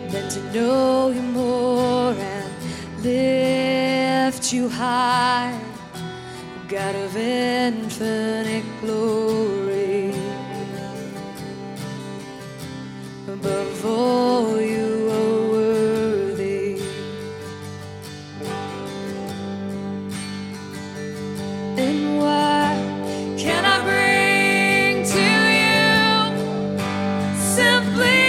than to know you more and lift you high, God of infinite glory. Above all, you are worthy. And what can I bring to you? Simply